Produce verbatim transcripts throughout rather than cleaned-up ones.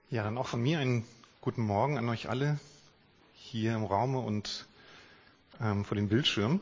Ja, dann auch von mir einen guten Morgen an euch alle hier im Raume und ähm, vor den Bildschirmen.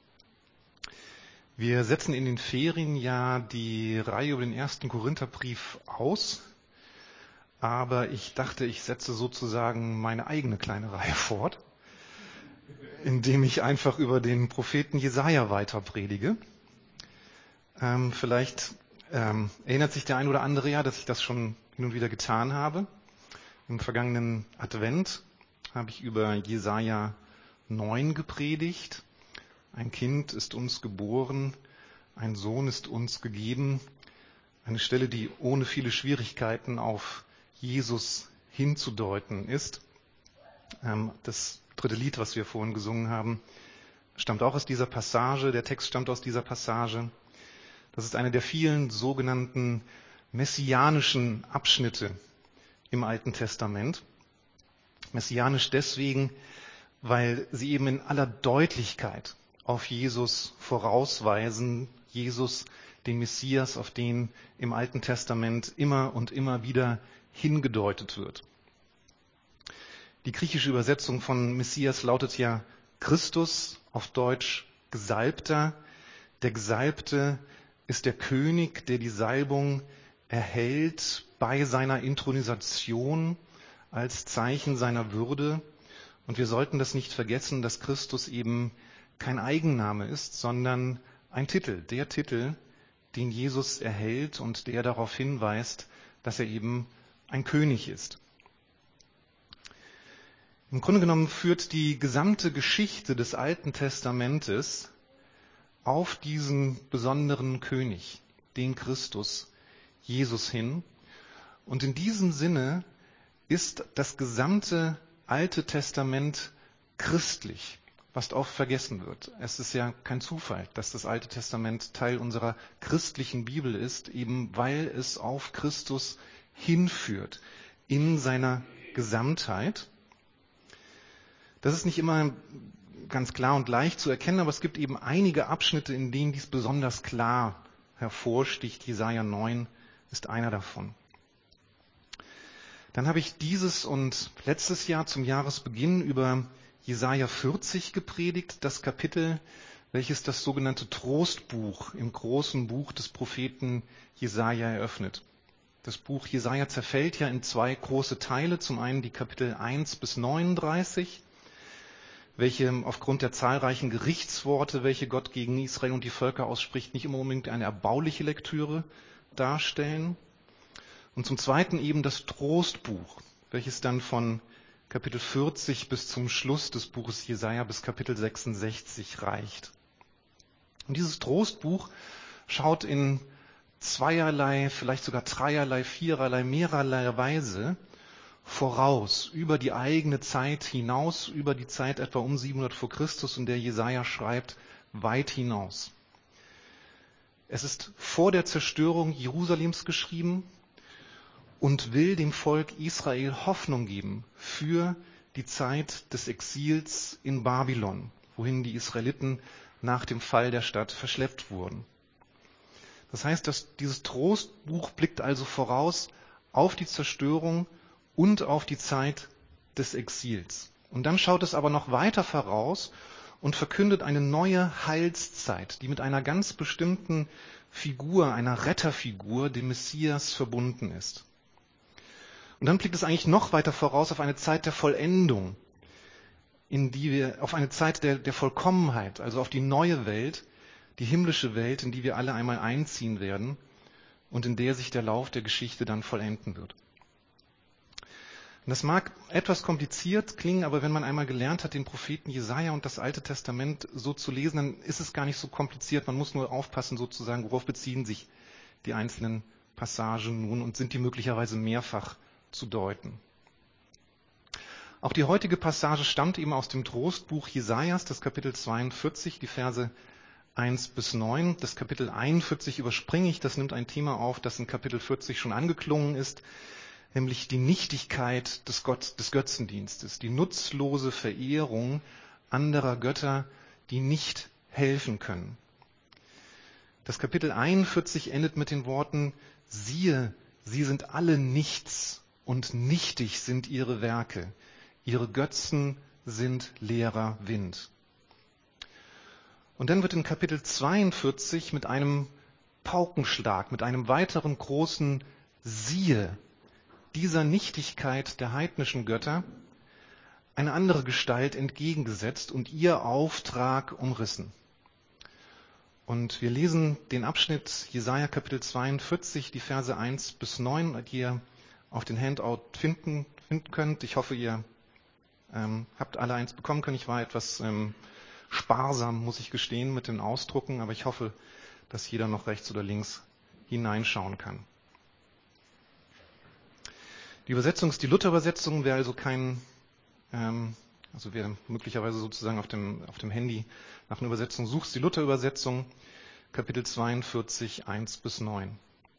Wir setzen in den Ferien ja die Reihe über den ersten Korintherbrief aus, aber ich dachte, ich setze sozusagen meine eigene kleine Reihe fort, indem ich einfach über den Propheten Jesaja weiter predige. Ähm, vielleicht ähm, erinnert sich der ein oder andere ja, dass ich das schon hin und wieder getan habe. Im vergangenen Advent habe ich über Jesaja neun gepredigt. Ein Kind ist uns geboren, ein Sohn ist uns gegeben. Eine Stelle, die ohne viele Schwierigkeiten auf Jesus hinzudeuten ist. Das dritte Lied, was wir vorhin gesungen haben, stammt auch aus dieser Passage. Der Text stammt aus dieser Passage. Das ist eine der vielen sogenannten messianischen Abschnitte im Alten Testament. Messianisch deswegen, weil sie eben in aller Deutlichkeit auf Jesus vorausweisen, Jesus, den Messias, auf den im Alten Testament immer und immer wieder hingedeutet wird. Die griechische Übersetzung von Messias lautet ja Christus, auf Deutsch Gesalbter. Der Gesalbte ist der König, der die Salbung erhält bei seiner Inthronisation als Zeichen seiner Würde. Und wir sollten das nicht vergessen, dass Christus eben kein Eigenname ist, sondern ein Titel, der Titel, den Jesus erhält und der darauf hinweist, dass er eben ein König ist. Im Grunde genommen führt die gesamte Geschichte des Alten Testamentes auf diesen besonderen König, den Christus, Jesus hin. Und in diesem Sinne ist das gesamte Alte Testament christlich, was oft vergessen wird. Es ist ja kein Zufall, dass das Alte Testament Teil unserer christlichen Bibel ist, eben weil es auf Christus hinführt, in seiner Gesamtheit. Das ist nicht immer ganz klar und leicht zu erkennen, aber es gibt eben einige Abschnitte, in denen dies besonders klar hervorsticht. Jesaja neun ist einer davon. Dann habe ich dieses und letztes Jahr zum Jahresbeginn über Jesaja vierzig gepredigt, das Kapitel, welches das sogenannte Trostbuch im großen Buch des Propheten Jesaja eröffnet. Das Buch Jesaja zerfällt ja in zwei große Teile. Zum einen die Kapitel eins bis neununddreißig, welche aufgrund der zahlreichen Gerichtsworte, welche Gott gegen Israel und die Völker ausspricht, nicht immer unbedingt eine erbauliche Lektüre darstellen. Und zum Zweiten eben das Trostbuch, welches dann von Kapitel vierzig bis zum Schluss des Buches Jesaja bis Kapitel sechsundsechzig reicht. Und dieses Trostbuch schaut in zweierlei, vielleicht sogar dreierlei, viererlei, mehrerlei Weise voraus, über die eigene Zeit hinaus, über die Zeit etwa um siebenhundert vor Christus, in der Jesaja schreibt, weit hinaus. Es ist vor der Zerstörung Jerusalems geschrieben und will dem Volk Israel Hoffnung geben für die Zeit des Exils in Babylon, wohin die Israeliten nach dem Fall der Stadt verschleppt wurden. Das heißt, dass dieses Trostbuch blickt also voraus auf die Zerstörung und auf die Zeit des Exils. Und dann schaut es aber noch weiter voraus und verkündet eine neue Heilszeit, die mit einer ganz bestimmten Figur, einer Retterfigur, dem Messias, verbunden ist. Und dann blickt es eigentlich noch weiter voraus auf eine Zeit der Vollendung, in die wir, auf eine Zeit der, der Vollkommenheit, also auf die neue Welt, die himmlische Welt, in die wir alle einmal einziehen werden und in der sich der Lauf der Geschichte dann vollenden wird. Und das mag etwas kompliziert klingen, aber wenn man einmal gelernt hat, den Propheten Jesaja und das Alte Testament so zu lesen, dann ist es gar nicht so kompliziert. Man muss nur aufpassen, sozusagen, worauf beziehen sich die einzelnen Passagen nun und sind die möglicherweise mehrfach zu deuten. Auch die heutige Passage stammt eben aus dem Trostbuch Jesajas, das Kapitel zweiundvierzig, die Verse eins bis neun. Das Kapitel einundvierzig überspringe ich, das nimmt ein Thema auf, das in Kapitel vierzig schon angeklungen ist, nämlich die Nichtigkeit des, Gott, des Götzendienstes, die nutzlose Verehrung anderer Götter, die nicht helfen können. Das Kapitel einundvierzig endet mit den Worten, siehe, sie sind alle nichts und nichtig sind ihre Werke. Ihre Götzen sind leerer Wind. Und dann wird in Kapitel zweiundvierzig mit einem Paukenschlag, mit einem weiteren großen Siehe dieser Nichtigkeit der heidnischen Götter eine andere Gestalt entgegengesetzt und ihr Auftrag umrissen. Und wir lesen den Abschnitt Jesaja Kapitel zweiundvierzig, die Verse eins bis neun, die ihr auf den Handout finden, finden könnt. Ich hoffe, ihr ähm, habt alle eins bekommen können. Ich war etwas ähm, sparsam, muss ich gestehen, mit den Ausdrucken, aber ich hoffe, dass jeder noch rechts oder links hineinschauen kann. Die Übersetzung ist die Luther-Übersetzung. Wer also kein, ähm, also wer möglicherweise sozusagen auf dem, auf dem Handy nach einer Übersetzung sucht, ist die Luther-Übersetzung, Kapitel zweiundvierzig, eins bis neun.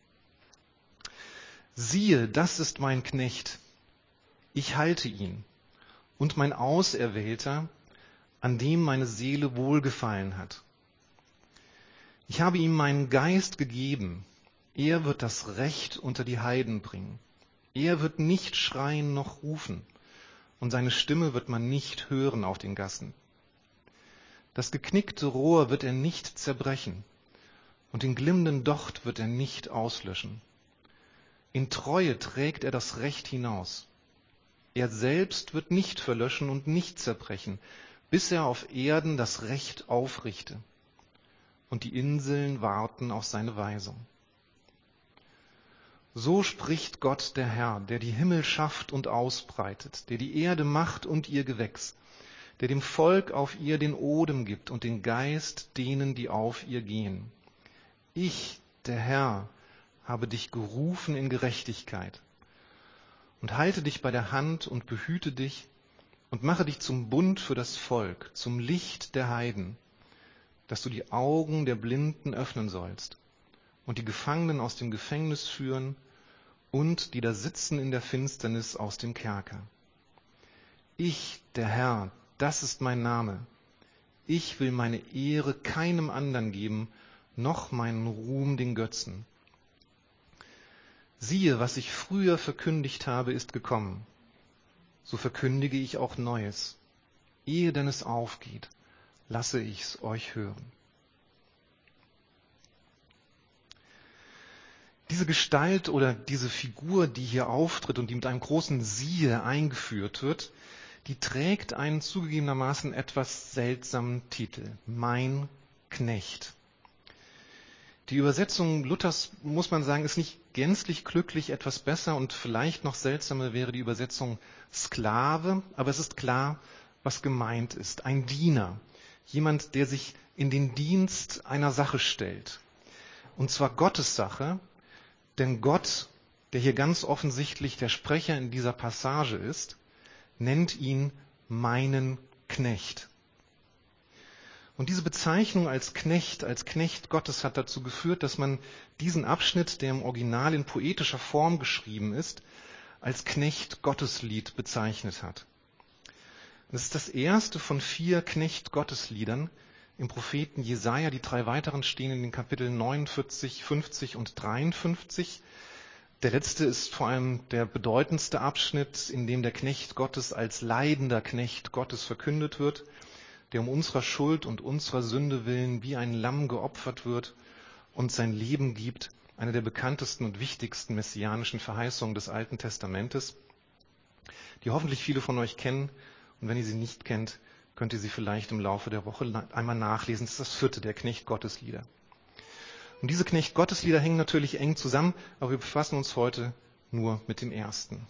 Siehe, das ist mein Knecht, ich halte ihn, und mein Auserwählter, an dem meine Seele wohlgefallen hat. Ich habe ihm meinen Geist gegeben, er wird das Recht unter die Heiden bringen. Er wird nicht schreien noch rufen, und seine Stimme wird man nicht hören auf den Gassen. Das geknickte Rohr wird er nicht zerbrechen, und den glimmenden Docht wird er nicht auslöschen. In Treue trägt er das Recht hinaus. Er selbst wird nicht verlöschen und nicht zerbrechen, bis er auf Erden das Recht aufrichte. Und die Inseln warten auf seine Weisung. So spricht Gott der Herr, der die Himmel schafft und ausbreitet, der die Erde macht und ihr Gewächs, der dem Volk auf ihr den Odem gibt und den Geist denen, die auf ihr gehen. Ich, der Herr, habe dich gerufen in Gerechtigkeit und halte dich bei der Hand und behüte dich und mache dich zum Bund für das Volk, zum Licht der Heiden, dass du die Augen der Blinden öffnen sollst und die Gefangenen aus dem Gefängnis führen und die da sitzen in der Finsternis aus dem Kerker. Ich, der Herr, das ist mein Name. Ich will meine Ehre keinem anderen geben, noch meinen Ruhm den Götzen. Siehe, was ich früher verkündigt habe, ist gekommen. So verkündige ich auch Neues. Ehe denn es aufgeht, lasse ich's euch hören. Diese Gestalt oder diese Figur, die hier auftritt und die mit einem großen Siehe eingeführt wird, die trägt einen zugegebenermaßen etwas seltsamen Titel. Mein Knecht. Die Übersetzung Luthers, muss man sagen, ist nicht gänzlich glücklich, etwas besser und vielleicht noch seltsamer wäre die Übersetzung Sklave, aber es ist klar, was gemeint ist. Ein Diener, jemand, der sich in den Dienst einer Sache stellt. Und zwar Gottes Sache, denn Gott, der hier ganz offensichtlich der Sprecher in dieser Passage ist, nennt ihn meinen Knecht. Und diese Bezeichnung als Knecht, als Knecht Gottes hat dazu geführt, dass man diesen Abschnitt, der im Original in poetischer Form geschrieben ist, als Knecht Gotteslied bezeichnet hat. Das ist das erste von vier Knecht Gottesliedern im Propheten Jesaja. Die drei weiteren stehen in den Kapiteln neunundvierzig, fünfzig und dreiundfünfzig. Der letzte ist vor allem der bedeutendste Abschnitt, in dem der Knecht Gottes als leidender Knecht Gottes verkündet wird, der um unserer Schuld und unserer Sünde willen wie ein Lamm geopfert wird und sein Leben gibt, eine der bekanntesten und wichtigsten messianischen Verheißungen des Alten Testamentes, die hoffentlich viele von euch kennen. Und wenn ihr sie nicht kennt, könnt ihr sie vielleicht im Laufe der Woche einmal nachlesen. Das ist das vierte der Knecht-Gotteslieder. Und diese Knecht-Gotteslieder hängen natürlich eng zusammen, aber wir befassen uns heute nur mit dem ersten.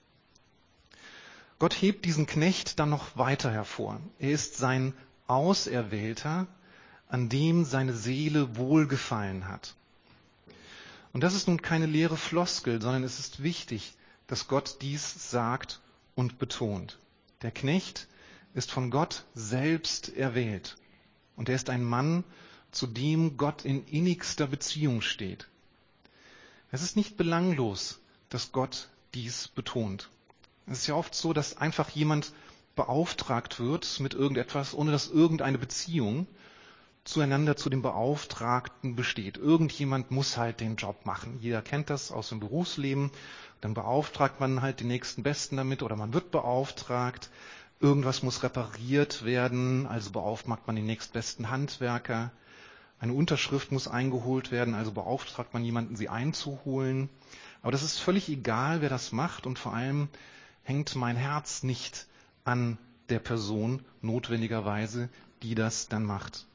Gott hebt diesen Knecht dann noch weiter hervor. Er ist sein Auserwählter, an dem seine Seele wohlgefallen hat. Und das ist nun keine leere Floskel, sondern es ist wichtig, dass Gott dies sagt und betont. Der Knecht ist von Gott selbst erwählt. Und er ist ein Mann, zu dem Gott in innigster Beziehung steht. Es ist nicht belanglos, dass Gott dies betont. Es ist ja oft so, dass einfach jemand beauftragt wird mit irgendetwas, ohne dass irgendeine Beziehung zueinander zu dem Beauftragten besteht. Irgendjemand muss halt den Job machen. Jeder kennt das aus dem Berufsleben. Dann beauftragt man halt den nächsten Besten damit oder man wird beauftragt. Irgendwas muss repariert werden, also beauftragt man den nächstbesten Handwerker. Eine Unterschrift muss eingeholt werden, also beauftragt man jemanden, sie einzuholen. Aber das ist völlig egal, wer das macht, und vor allem hängt mein Herz nicht an der Person notwendigerweise, die das dann macht.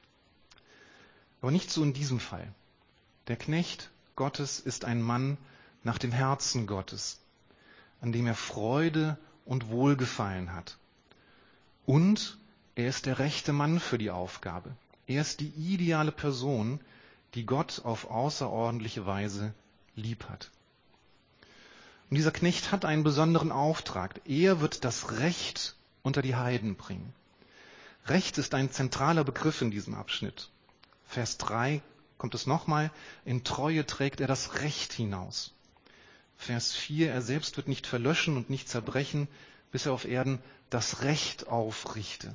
Aber nicht so in diesem Fall. Der Knecht Gottes ist ein Mann nach dem Herzen Gottes, an dem er Freude und Wohlgefallen hat. Und er ist der rechte Mann für die Aufgabe. Er ist die ideale Person, die Gott auf außerordentliche Weise lieb hat. Und dieser Knecht hat einen besonderen Auftrag. Er wird das Recht unter die Heiden bringen. Recht ist ein zentraler Begriff in diesem Abschnitt. Vers drei kommt es nochmal. In Treue trägt er das Recht hinaus. Vers vier, er selbst wird nicht verlöschen und nicht zerbrechen, bis er auf Erden das Recht aufrichte.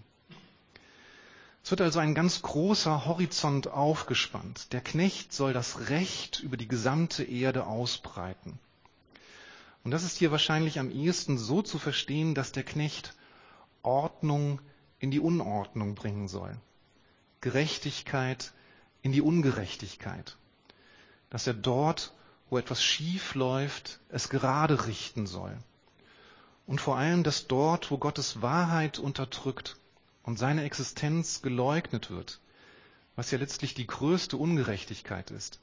Es wird also ein ganz großer Horizont aufgespannt. Der Knecht soll das Recht über die gesamte Erde ausbreiten. Und das ist hier wahrscheinlich am ehesten so zu verstehen, dass der Knecht Ordnung in die Unordnung bringen soll. Gerechtigkeit in die Ungerechtigkeit. Dass er dort, wo etwas schief läuft, es gerade richten soll. Und vor allem, dass dort, wo Gottes Wahrheit unterdrückt und seine Existenz geleugnet wird, was ja letztlich die größte Ungerechtigkeit ist,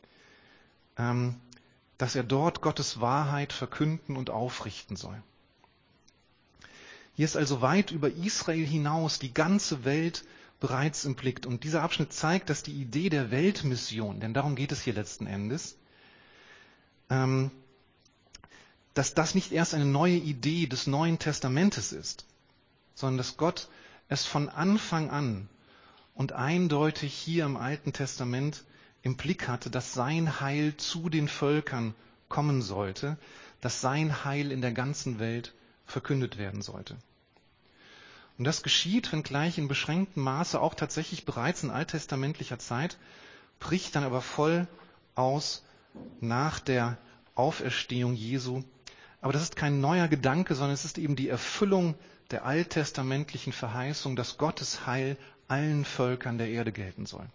ähm, dass er dort Gottes Wahrheit verkünden und aufrichten soll. Hier ist also weit über Israel hinaus die ganze Welt bereits im Blick. Und dieser Abschnitt zeigt, dass die Idee der Weltmission, denn darum geht es hier letzten Endes, ähm, dass das nicht erst eine neue Idee des Neuen Testamentes ist, sondern dass Gott es von Anfang an und eindeutig hier im Alten Testament im Blick hatte, dass sein Heil zu den Völkern kommen sollte, dass sein Heil in der ganzen Welt verkündet werden sollte. Und das geschieht, wenngleich in beschränktem Maße auch tatsächlich bereits in alttestamentlicher Zeit, bricht dann aber voll aus nach der Auferstehung Jesu. Aber das ist kein neuer Gedanke, sondern es ist eben die Erfüllung der alttestamentlichen Verheißung, dass Gottes Heil allen Völkern der Erde gelten soll.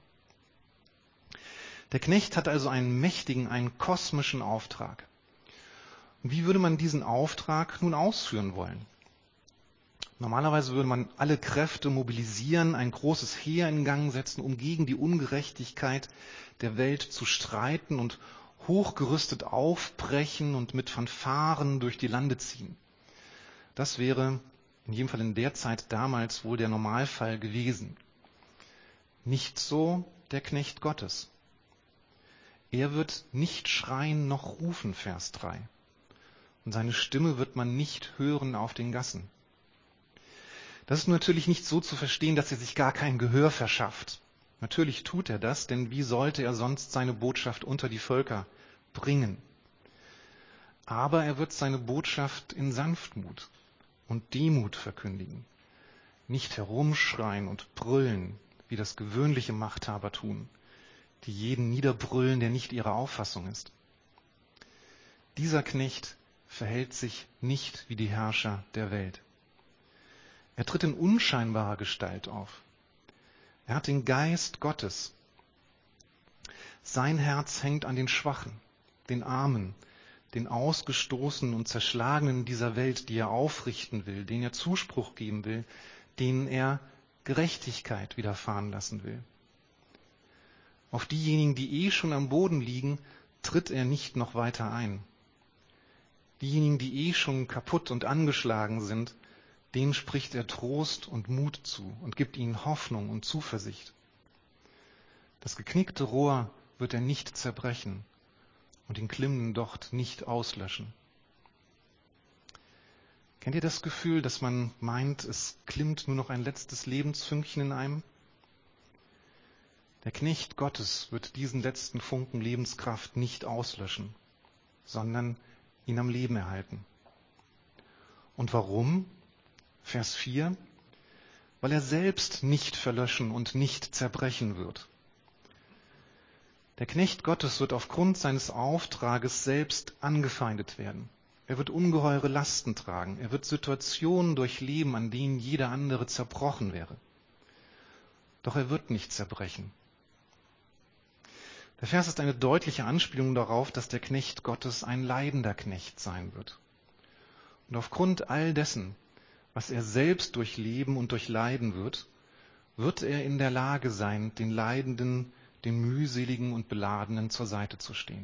Der Knecht hat also einen mächtigen, einen kosmischen Auftrag. Und wie würde man diesen Auftrag nun ausführen wollen? Normalerweise würde man alle Kräfte mobilisieren, ein großes Heer in Gang setzen, um gegen die Ungerechtigkeit der Welt zu streiten und hochgerüstet aufbrechen und mit Fanfaren durch die Lande ziehen. Das wäre in jedem Fall in der Zeit damals wohl der Normalfall gewesen. Nicht so der Knecht Gottes. Er wird nicht schreien noch rufen, Vers drei. Und seine Stimme wird man nicht hören auf den Gassen. Das ist natürlich nicht so zu verstehen, dass er sich gar kein Gehör verschafft. Natürlich tut er das, denn wie sollte er sonst seine Botschaft unter die Völker bringen? Aber er wird seine Botschaft in Sanftmut und Demut verkündigen. Nicht herumschreien und brüllen, wie das gewöhnliche Machthaber tun, die jeden niederbrüllen, der nicht ihrer Auffassung ist. Dieser Knecht verhält sich nicht wie die Herrscher der Welt. Er tritt in unscheinbarer Gestalt auf. Er hat den Geist Gottes. Sein Herz hängt an den Schwachen, den Armen, den Ausgestoßenen und Zerschlagenen dieser Welt, die er aufrichten will, denen er Zuspruch geben will, denen er Gerechtigkeit widerfahren lassen will. Auf diejenigen, die eh schon am Boden liegen, tritt er nicht noch weiter ein. Diejenigen, die eh schon kaputt und angeschlagen sind, denen spricht er Trost und Mut zu und gibt ihnen Hoffnung und Zuversicht. Das geknickte Rohr wird er nicht zerbrechen und den glimmenden Docht nicht auslöschen. Kennt ihr das Gefühl, dass man meint, es glimmt nur noch ein letztes Lebensfünkchen in einem? Der Knecht Gottes wird diesen letzten Funken Lebenskraft nicht auslöschen, sondern ihn am Leben erhalten. Und warum? Vers vier. weil er selbst nicht verlöschen und nicht zerbrechen wird. Der Knecht Gottes wird aufgrund seines Auftrages selbst angefeindet werden. Er wird ungeheure Lasten tragen. Er wird Situationen durchleben, an denen jeder andere zerbrochen wäre. Doch er wird nicht zerbrechen. Der Vers ist eine deutliche Anspielung darauf, dass der Knecht Gottes ein leidender Knecht sein wird. Und aufgrund all dessen, was er selbst durchleben und durchleiden wird, wird er in der Lage sein, den Leidenden, den mühseligen und Beladenen zur Seite zu stehen.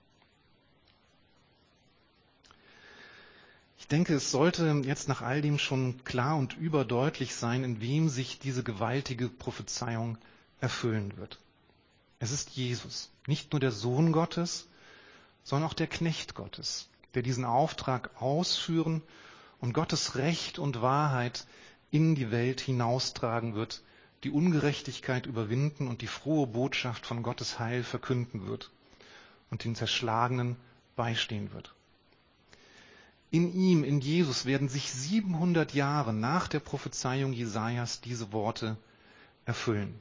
Ich denke, es sollte jetzt nach all dem schon klar und überdeutlich sein, in wem sich diese gewaltige Prophezeiung erfüllen wird. Es ist Jesus, nicht nur der Sohn Gottes, sondern auch der Knecht Gottes, der diesen Auftrag ausführen und Gottes Recht und Wahrheit in die Welt hinaustragen wird, die Ungerechtigkeit überwinden und die frohe Botschaft von Gottes Heil verkünden wird und den Zerschlagenen beistehen wird. In ihm, in Jesus, werden sich siebenhundert Jahre nach der Prophezeiung Jesajas diese Worte erfüllen.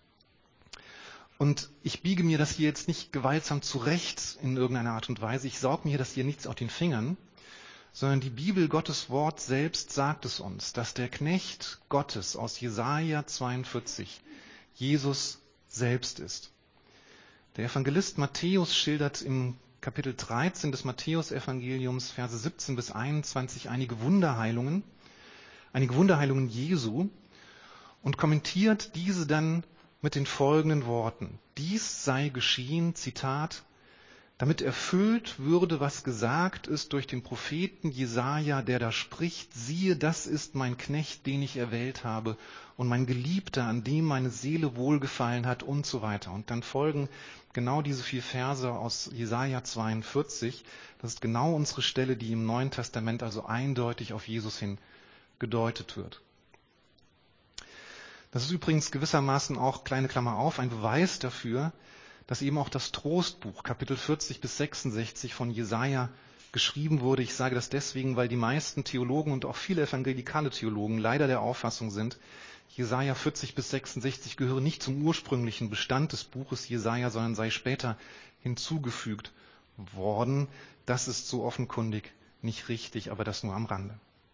Und ich biege mir das hier jetzt nicht gewaltsam zurecht in irgendeiner Art und Weise. Ich saug mir das hier nichts auf den Fingern, sondern die Bibel, Gottes Wort selbst, sagt es uns, dass der Knecht Gottes aus Jesaja zweiundvierzig Jesus selbst ist. Der Evangelist Matthäus schildert im Kapitel dreizehn des Matthäus-Evangeliums, Verse siebzehn bis einundzwanzig, einige Wunderheilungen, einige Wunderheilungen Jesu und kommentiert diese dann mit den folgenden Worten. Dies sei geschehen, Zitat, damit erfüllt würde, was gesagt ist durch den Propheten Jesaja, der da spricht, siehe, das ist mein Knecht, den ich erwählt habe und mein Geliebter, an dem meine Seele wohlgefallen hat und so weiter. Und dann folgen genau diese vier Verse aus Jesaja zweiundvierzig. Das ist genau unsere Stelle, die im Neuen Testament also eindeutig auf Jesus hin gedeutet wird. Das ist übrigens gewissermaßen auch, kleine Klammer auf, ein Beweis dafür, dass eben auch das Trostbuch, Kapitel vierzig bis sechsundsechzig von Jesaja geschrieben wurde. Ich sage das deswegen, weil die meisten Theologen und auch viele evangelikale Theologen leider der Auffassung sind, Jesaja vierzig bis sechsundsechzig gehöre nicht zum ursprünglichen Bestand des Buches Jesaja, sondern sei später hinzugefügt worden. Das ist so offenkundig nicht richtig, aber das nur am Rande.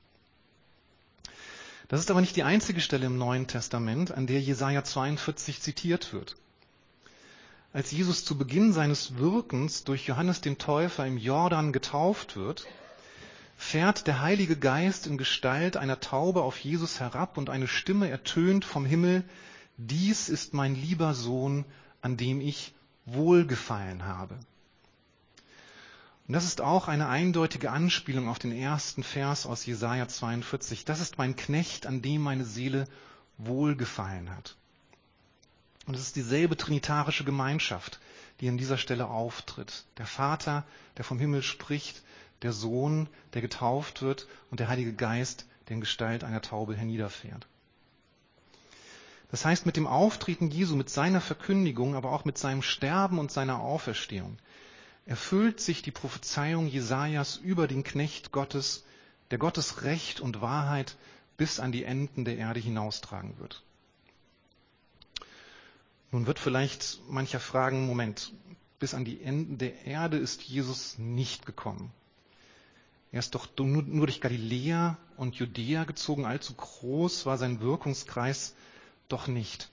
Das ist aber nicht die einzige Stelle im Neuen Testament, an der Jesaja zweiundvierzig zitiert wird. Als Jesus zu Beginn seines Wirkens durch Johannes den Täufer im Jordan getauft wird, fährt der Heilige Geist in Gestalt einer Taube auf Jesus herab und eine Stimme ertönt vom Himmel, dies ist mein lieber Sohn, an dem ich wohlgefallen habe. Und das ist auch eine eindeutige Anspielung auf den ersten Vers aus Jesaja zweiundvierzig. Das ist mein Knecht, an dem meine Seele wohlgefallen hat. Und es ist dieselbe trinitarische Gemeinschaft, die an dieser Stelle auftritt. Der Vater, der vom Himmel spricht, der Sohn, der getauft wird und der Heilige Geist, der in Gestalt einer Taube herniederfährt. Das heißt, mit dem Auftreten Jesu, mit seiner Verkündigung, aber auch mit seinem Sterben und seiner Auferstehung, erfüllt sich die Prophezeiung Jesajas über den Knecht Gottes, der Gottes Recht und Wahrheit bis an die Enden der Erde hinaustragen wird. Nun wird vielleicht mancher fragen, Moment, bis an die Enden der Erde ist Jesus nicht gekommen. Er ist doch nur, nur durch Galiläa und Judäa gezogen, allzu groß war sein Wirkungskreis doch nicht.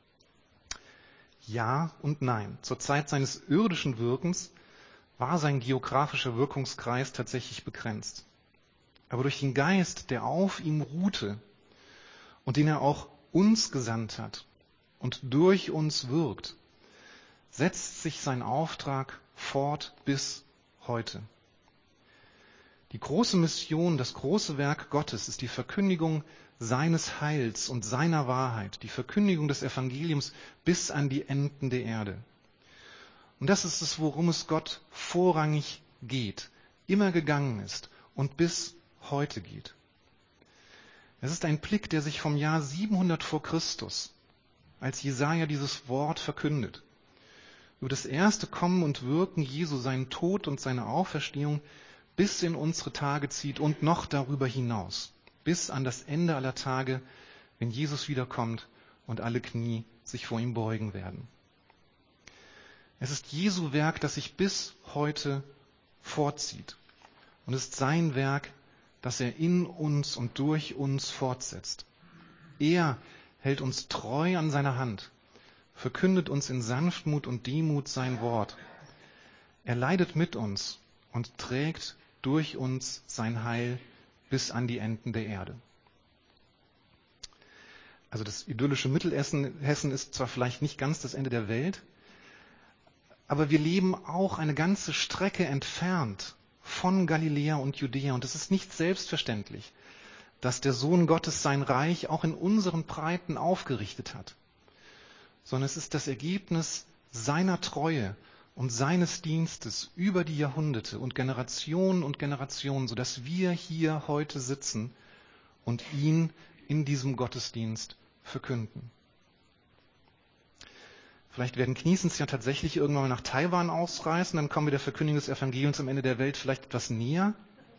Ja und nein. Zur Zeit seines irdischen Wirkens war sein geografischer Wirkungskreis tatsächlich begrenzt. Aber durch den Geist, der auf ihm ruhte und den er auch uns gesandt hat und durch uns wirkt, setzt sich sein Auftrag fort bis heute. Die große Mission, das große Werk Gottes ist die Verkündigung seines Heils und seiner Wahrheit, die Verkündigung des Evangeliums bis an die Enden der Erde. Und das ist es, worum es Gott vorrangig geht, immer gegangen ist und bis heute geht. Es ist ein Blick, der sich vom Jahr siebenhundert vor Christus, als Jesaja dieses Wort verkündet, über das erste Kommen und Wirken Jesu, seinen Tod und seine Auferstehung bis in unsere Tage zieht und noch darüber hinaus, bis an das Ende aller Tage, wenn Jesus wiederkommt und alle Knie sich vor ihm beugen werden. Es ist Jesu Werk, das sich bis heute fortzieht. Und es ist sein Werk, das er in uns und durch uns fortsetzt. Er hält uns treu an seiner Hand, verkündet uns in Sanftmut und Demut sein Wort. Er leidet mit uns und trägt durch uns sein Heil bis an die Enden der Erde. Also das idyllische Mittelhessen ist zwar vielleicht nicht ganz das Ende der Welt, aber wir leben auch eine ganze Strecke entfernt von Galiläa und Judäa. Und es ist nicht selbstverständlich, dass der Sohn Gottes sein Reich auch in unseren Breiten aufgerichtet hat, sondern es ist das Ergebnis seiner Treue und seines Dienstes über die Jahrhunderte und Generationen und Generationen, sodass wir hier heute sitzen und ihn in diesem Gottesdienst verkünden. Vielleicht werden Kniesens ja tatsächlich irgendwann mal nach Taiwan ausreisen, dann kommen wir der Verkündigung des Evangeliums am Ende der Welt vielleicht etwas näher.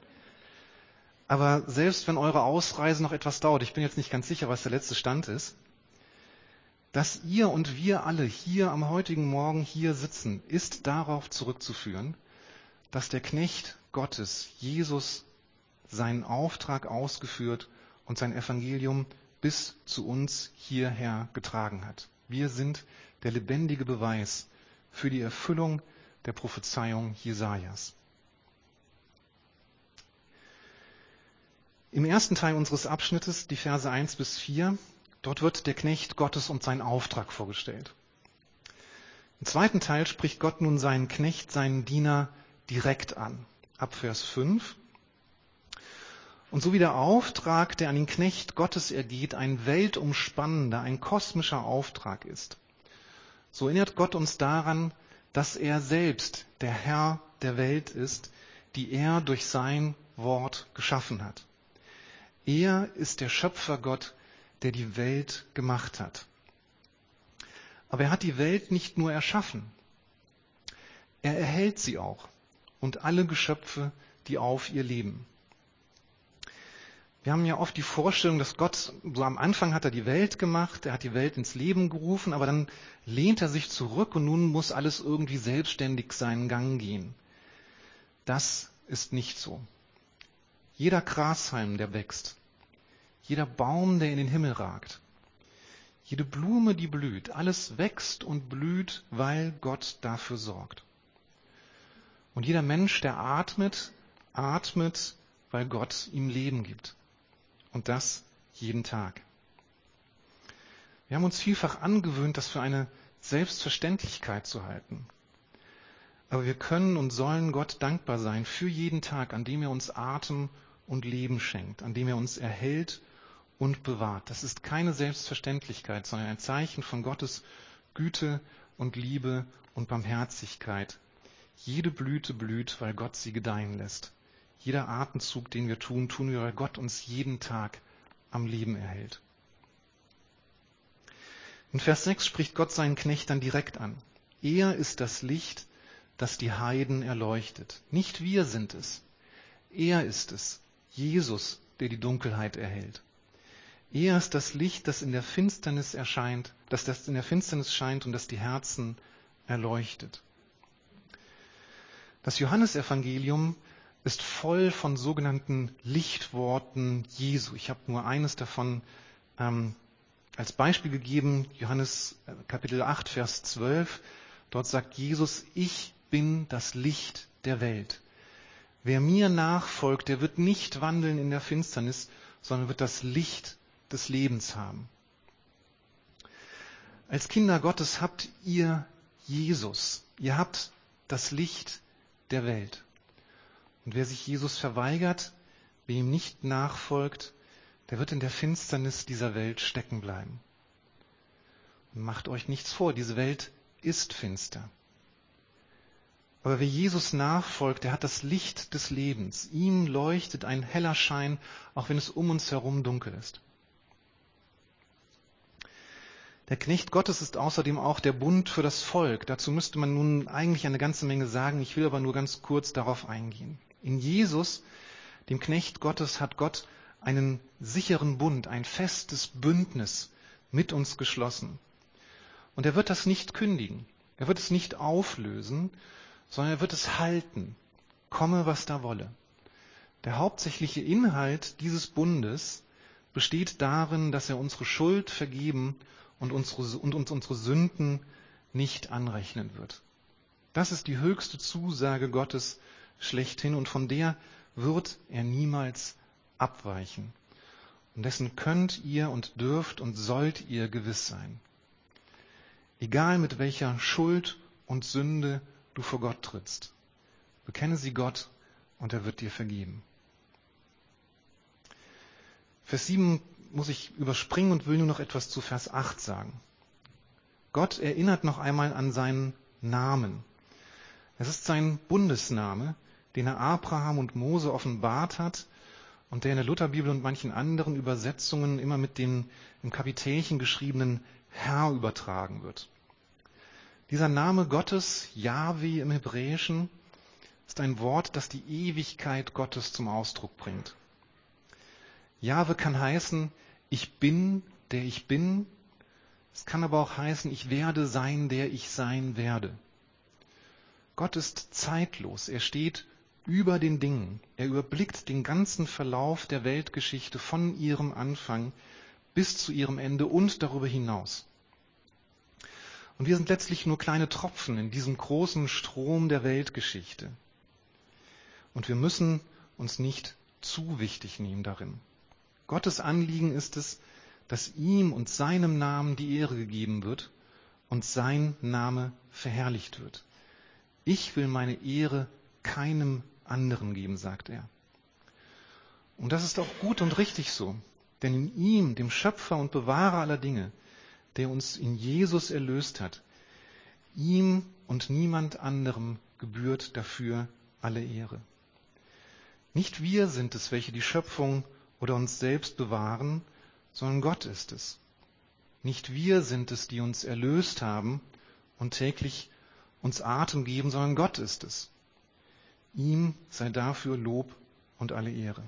Aber selbst wenn eure Ausreise noch etwas dauert, ich bin jetzt nicht ganz sicher, was der letzte Stand ist, dass ihr und wir alle hier am heutigen Morgen hier sitzen, ist darauf zurückzuführen, dass der Knecht Gottes, Jesus, seinen Auftrag ausgeführt und sein Evangelium bis zu uns hierher getragen hat. Wir sind der lebendige Beweis für die Erfüllung der Prophezeiung Jesajas. Im ersten Teil unseres Abschnittes, die Verse eins bis vier, dort wird der Knecht Gottes und sein Auftrag vorgestellt. Im zweiten Teil spricht Gott nun seinen Knecht, seinen Diener direkt an. Ab Vers fünf. Und so wie der Auftrag, der an den Knecht Gottes ergeht, ein weltumspannender, ein kosmischer Auftrag ist, so erinnert Gott uns daran, dass er selbst der Herr der Welt ist, die er durch sein Wort geschaffen hat. Er ist der Schöpfergott, der die Welt gemacht hat. Aber er hat die Welt nicht nur erschaffen, er erhält sie auch und alle Geschöpfe, die auf ihr leben. Wir haben ja oft die Vorstellung, dass Gott, so am Anfang hat er die Welt gemacht, er hat die Welt ins Leben gerufen, aber dann lehnt er sich zurück und nun muss alles irgendwie selbstständig seinen Gang gehen. Das ist nicht so. Jeder Grashalm, der wächst, jeder Baum, der in den Himmel ragt, jede Blume, die blüht, alles wächst und blüht, weil Gott dafür sorgt. Und jeder Mensch, der atmet, atmet, weil Gott ihm Leben gibt. Und das jeden Tag. Wir haben uns vielfach angewöhnt, das für eine Selbstverständlichkeit zu halten. Aber wir können und sollen Gott dankbar sein für jeden Tag, an dem er uns Atem und Leben schenkt, an dem er uns erhält und bewahrt. Das ist keine Selbstverständlichkeit, sondern ein Zeichen von Gottes Güte und Liebe und Barmherzigkeit. Jede Blüte blüht, weil Gott sie gedeihen lässt. Jeder Atemzug, den wir tun, tun wir, weil Gott uns jeden Tag am Leben erhält. In Vers sechs spricht Gott seinen Knecht dann direkt an. Er ist das Licht, das die Heiden erleuchtet. Nicht wir sind es. Er ist es, Jesus, der die Dunkelheit erhält. Er ist das Licht, das in der Finsternis erscheint, das, das in der Finsternis scheint und das die Herzen erleuchtet. Das Johannesevangelium ist voll von sogenannten Lichtworten Jesu. Ich habe nur eines davon ähm, als Beispiel gegeben, Johannes Kapitel acht, Vers zwölf. Dort sagt Jesus, ich bin das Licht der Welt. Wer mir nachfolgt, der wird nicht wandeln in der Finsternis, sondern wird das Licht des Lebens haben. Als Kinder Gottes habt ihr Jesus. Ihr habt das Licht der Welt. Und wer sich Jesus verweigert, wer ihm nicht nachfolgt, der wird in der Finsternis dieser Welt stecken bleiben. Und macht euch nichts vor, diese Welt ist finster. Aber wer Jesus nachfolgt, der hat das Licht des Lebens. Ihm leuchtet ein heller Schein, auch wenn es um uns herum dunkel ist. Der Knecht Gottes ist außerdem auch der Bund für das Volk. Dazu müsste man nun eigentlich eine ganze Menge sagen. Ich will aber nur ganz kurz darauf eingehen. In Jesus, dem Knecht Gottes, hat Gott einen sicheren Bund, ein festes Bündnis mit uns geschlossen. Und er wird das nicht kündigen, er wird es nicht auflösen, sondern er wird es halten, komme was da wolle. Der hauptsächliche Inhalt dieses Bundes besteht darin, dass er unsere Schuld vergeben und, unsere, und uns unsere Sünden nicht anrechnen wird. Das ist die höchste Zusage Gottes schlechthin und von der wird er niemals abweichen. Und dessen könnt ihr und dürft und sollt ihr gewiss sein. Egal mit welcher Schuld und Sünde du vor Gott trittst, bekenne sie Gott und er wird dir vergeben. Vers sieben muss ich überspringen und will nur noch etwas zu Vers acht sagen. Gott erinnert noch einmal an seinen Namen. Es ist sein Bundesname, den er Abraham und Mose offenbart hat und der in der Lutherbibel und manchen anderen Übersetzungen immer mit dem im Kapitelchen geschriebenen Herr übertragen wird. Dieser Name Gottes, Jahwe im Hebräischen, ist ein Wort, das die Ewigkeit Gottes zum Ausdruck bringt. Jahwe kann heißen, ich bin, der ich bin. Es kann aber auch heißen, ich werde sein, der ich sein werde. Gott ist zeitlos. Er steht über den Dingen. Er überblickt den ganzen Verlauf der Weltgeschichte von ihrem Anfang bis zu ihrem Ende und darüber hinaus. Und wir sind letztlich nur kleine Tropfen in diesem großen Strom der Weltgeschichte. Und wir müssen uns nicht zu wichtig nehmen darin. Gottes Anliegen ist es, dass ihm und seinem Namen die Ehre gegeben wird und sein Name verherrlicht wird. Ich will meine Ehre keinem anderen geben, sagt er. Und das ist auch gut und richtig so, denn in ihm, dem Schöpfer und Bewahrer aller Dinge, der uns in Jesus erlöst hat, ihm und niemand anderem gebührt dafür alle Ehre. Nicht wir sind es, welche die Schöpfung oder uns selbst bewahren, sondern Gott ist es. Nicht wir sind es, die uns erlöst haben und täglich uns Atem geben, sondern Gott ist es. Ihm sei dafür Lob und alle Ehre.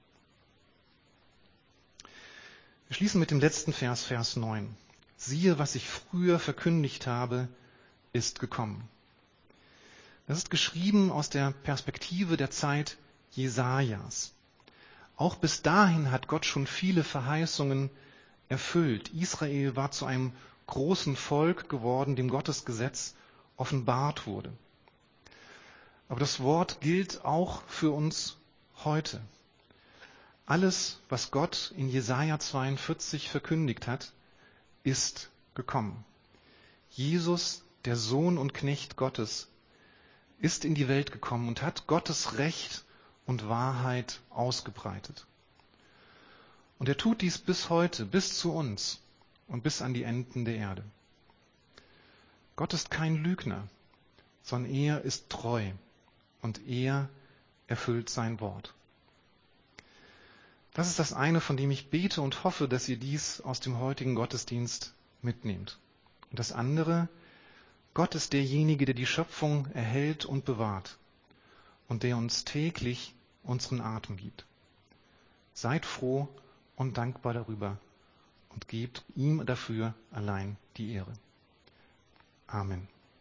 Wir schließen mit dem letzten Vers, Vers neun. Siehe, was ich früher verkündigt habe, ist gekommen. Das ist geschrieben aus der Perspektive der Zeit Jesajas. Auch bis dahin hat Gott schon viele Verheißungen erfüllt. Israel war zu einem großen Volk geworden, dem Gottes Gesetz offenbart wurde. Aber das Wort gilt auch für uns heute. Alles, was Gott in Jesaja zweiundvierzig verkündigt hat, ist gekommen. Jesus, der Sohn und Knecht Gottes, ist in die Welt gekommen und hat Gottes Recht und Wahrheit ausgebreitet. Und er tut dies bis heute, bis zu uns und bis an die Enden der Erde. Gott ist kein Lügner, sondern er ist treu und er erfüllt sein Wort. Das ist das eine, von dem ich bete und hoffe, dass ihr dies aus dem heutigen Gottesdienst mitnehmt. Und das andere, Gott ist derjenige, der die Schöpfung erhält und bewahrt und der uns täglich unseren Atem gibt. Seid froh und dankbar darüber und gebt ihm dafür allein die Ehre. Amen.